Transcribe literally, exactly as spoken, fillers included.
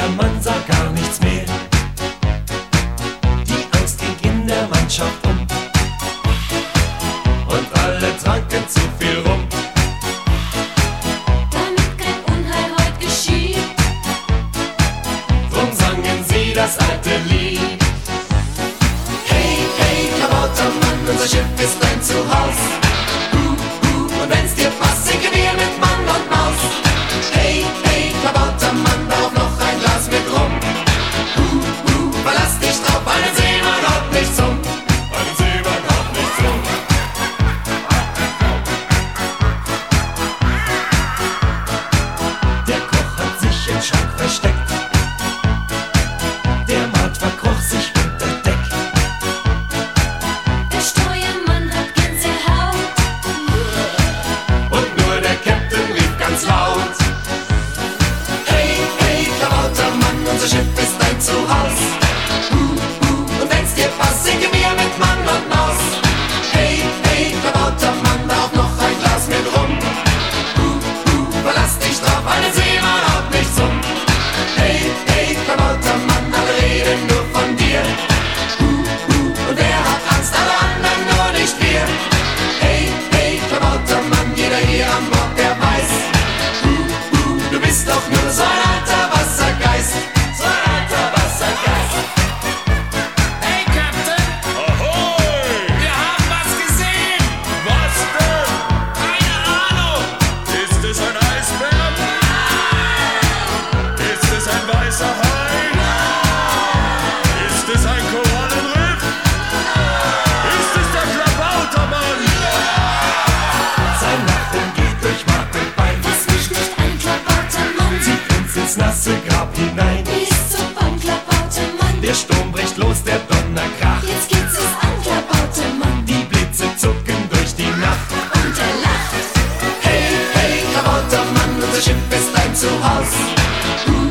Mann sah gar nichts mehr. Die Angst ging in der Mannschaft um und alle tranken zu viel rum. Damit kein Unheil heut geschieht, Drum sangen sie das alte Lied. Hey, hey, kabauter Mann, unser Schiff ist dein Zuhause. Hu, hu, und wenn's dir passt, sinken wir mit Mann und Maus. Hey, hey, kabauter Mann, darauf noch ein Glas mit Rum. Hu, hu, verlass dich drauf, einen Seemann haut nichts um. Einen Seemann haut nichts um. Der Koch hat sich im Schrank versteckt. Der Mart verkroch sich unter Deck. der Steuermann hat Gänsehaut. Und nur der Captain rief ganz laut: Hey, hey, kabauter Mann, unser Schiff ist dein Zuhause. Hu, hu, und wenn's dir passt, sinken wir mit Mann und Maus. Hey, hey, kabauter Mann, darauf noch ein Glas mit Rum. Hu, hu, verlass dich drauf, einen Seemann haut nichts um. Hey, hey, kabauter Mann, alle reden nur von dir. Hu, hu, und wer hat Angst, alle anderen nur nicht wir. Hey, hey, kabauter Mann, jeder hier an Bord, der weiß, hu, hu, du bist doch nur so ein alter Wassergeist. So ein alter Wassergeist. Hey, Captain! Ahoi! Wir haben was gesehen! Was denn? Keine Ahnung! Ist es ein Eisbär? Nein! Ist es ein weißer Hai? Nein! Ist es ein Korallenriff? Nein! Ist es der Klabautermann? Sein Lachen geht durch Mark und Bein, Was mich nicht ein klabauter Mann, zieht uns ins nasse Grab hinein. bis zum klabauter Mann. Der Sturm bricht los, der Donner kracht. Jetzt geht's es an, klabauter Mann, Die Blitze zucken durch die Nacht. und er lacht. Hey, hey, kabauter Mann, unser Schiff ist dein Zuhause. Hu,